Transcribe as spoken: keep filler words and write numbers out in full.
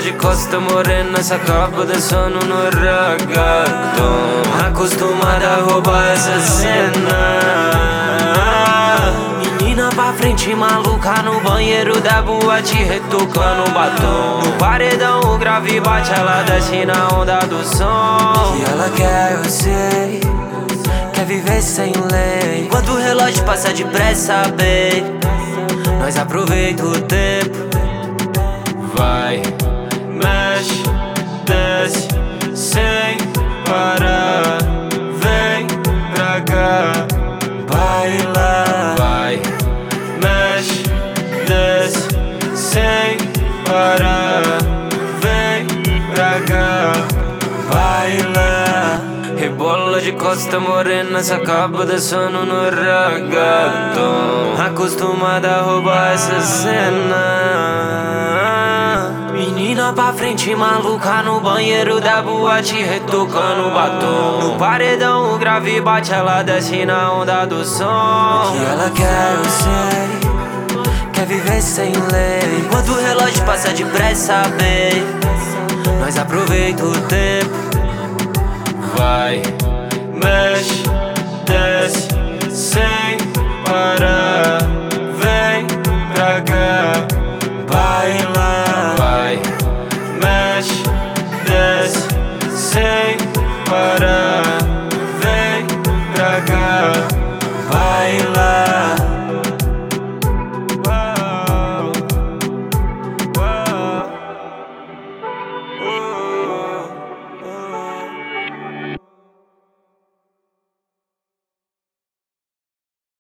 de costa morena, essa capa dançando no reggaeton. Acostumada a roubar essa cena. Menina pra frente maluca no banheiro da boate, retocando batom. No paredão o grave bate, ela desce na onda do som. Que ela quer, eu sei, quer viver sem lei. Enquanto o relógio passa depressa, baby, nós aproveita o tempo. Vai, mexe, desce, sem parar. Vem pra cá, baila. Vai, mexe, desce, sem parar. Vem pra cá, baila. Rebola de costa morena, essa capa dançando no reggaeton. Acostumada a roubar essa cena. Menina pra frente maluca no banheiro da boate, retocando batom. No paredão o grave bate, ela desce na onda do som. Que ela quer, eu sei, quer viver sem lei. Enquanto o relógio passa depressa, baby, nós aproveita o tempo. Vai, mexe, desce, sem